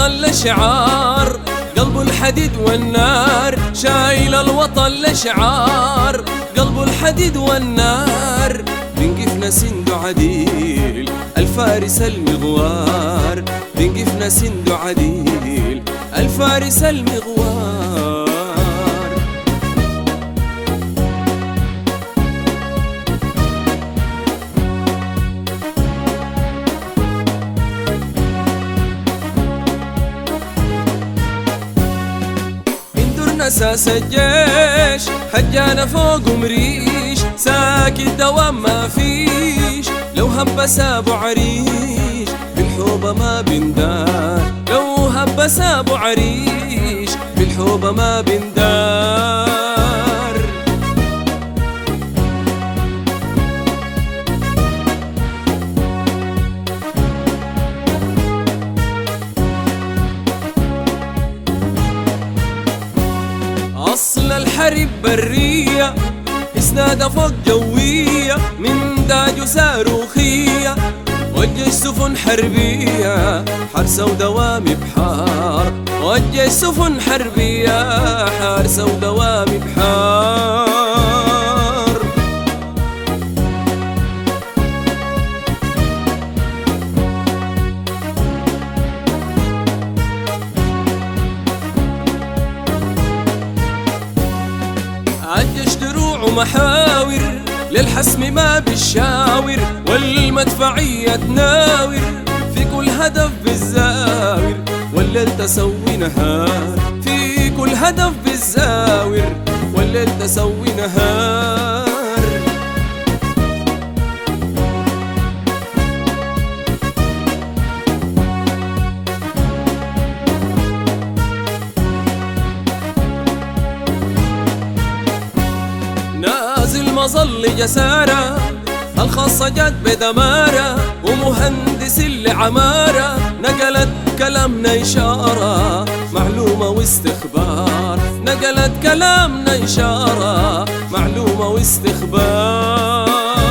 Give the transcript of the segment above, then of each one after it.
الوطن لشعار، قلب الحديد والنار، شايل الوطن لشعار، قلب الحديد والنار. بنقفنا سند عديل الفارس المغوار، بنقفنا سند عديل الفارس المغوار. أساس الجيش حجانا فوق مريش، ساكت دوام ما فيش، لو هبس أبو عريش بالحوبة ما بندار، لو هبس أبو عريش بالحوبة ما بندار. أصل الحرب برية، إسناد فوق جوية، من داج صاروخية، والجيش سفن حربية، حرسة ودوام بحار، والجيش سفن حربية، حرسة ودوام بحار. الجيش دروع ومحاور، للحسم ما بالشاور، والمدفعية تناور، في كل هدف بالزاور، والليل تسوي نهار، في كل هدف بالزاور، والليل تسوي نهار. نازل مظل جسارة، الخاصة جت بدمارة، ومهندس اللي عمارة، نقلت كلامنا إشارة، معلومة واستخبار، نقلت كلامنا إشارة، معلومة واستخبار.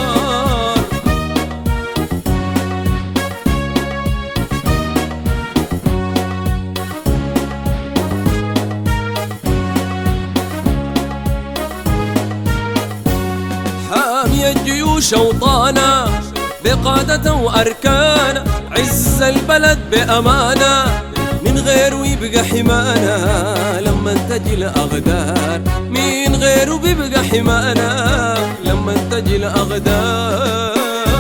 حامي الجيوش أوطانا بقادة وأركانا، عز البلد بأمانة، من غيره يبقى حمانا لما تجي الأغدار، من غيره بيبقى حمانا لما تجي الأغدار.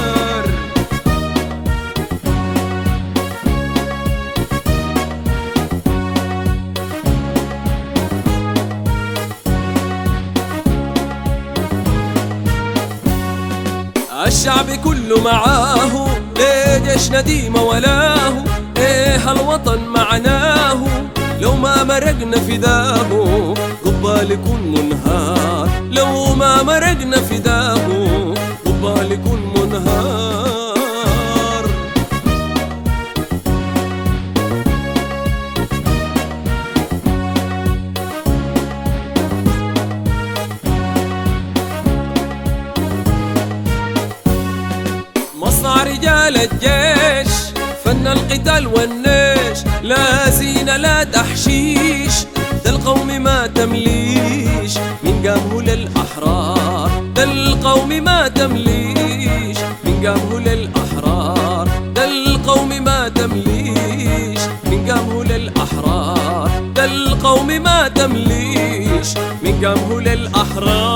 الشعب كله معاه، ليه جيش نديم ولاه، ايه الوطن معناه، لو ما مرقنا فداه قبال يكون منهار، لو ما مرقنا فداه قبال يكون منهار. مصنع رجال الجيش، فن القتال والنيش، لا زينة لا تحشيش، ده القوم ما تمليش، من قامه للأحرار، ده القوم ما تمليش، من قامه للأحرار، ده القوم ما تمليش، من قامه للأحرار، ده القوم ما تمليش، من قامه للأحرار.